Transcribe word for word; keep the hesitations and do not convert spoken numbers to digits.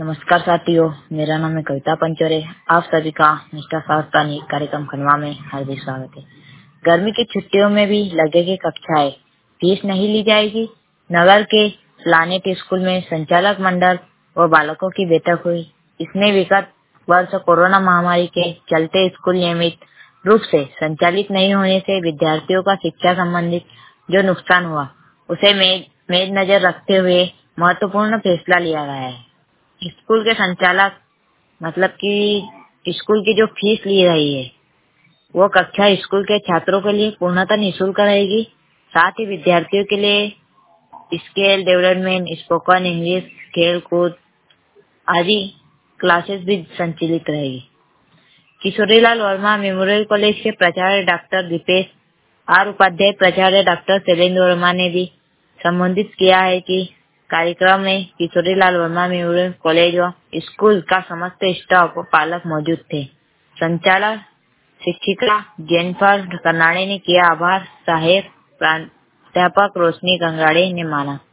नमस्कार साथियों, मेरा नाम है कविता पंचोरे। आप सभी का निष्ठा शास्त्रानी कार्यक्रम खनवा में हार्दिक स्वागत है। गर्मी की छुट्टियों में भी लगेगी कक्षाएं, फीस नहीं ली जाएगी। नगर के प्लानेट स्कूल में संचालक मंडल व बालकों की बैठक हुई। इसमें विगत वर्ष कोरोना महामारी के चलते स्कूल नियमित रूप से संचालित नहीं होने से विद्यार्थियों का शिक्षा संबंधित जो नुकसान हुआ, उसे मेद नजर रखते हुए महत्वपूर्ण फैसला लिया गया है। स्कूल के संचालक मतलब कि स्कूल की जो फीस ली रही है वो कक्षा स्कूल के छात्रों के लिए पूर्णतः निःशुल्क रहेगी। साथ ही विद्यार्थियों के लिए स्किल डेवलपमेंट, स्पोकन इंग्लिश, खेल कूद आदि क्लासेस भी संचालित रहेगी। किशोरीलाल वर्मा मेमोरियल कॉलेज के प्राचार्य डॉक्टर दीपेश आर उपाध्याय, प्राचार्य डॉक्टर शैलेंद्र वर्मा ने भी संबोधित किया है कि कार्यक्रम में किशोरीलाल वर्मा मेमोरियल कॉलेज व स्कूल का समस्त स्टाफ व पालक मौजूद थे। संचालक शिक्षिका जेनिफर कर्नाडे ने किया आभार। सहायक प्राध्यापक रोशनी गंगाड़े ने माना।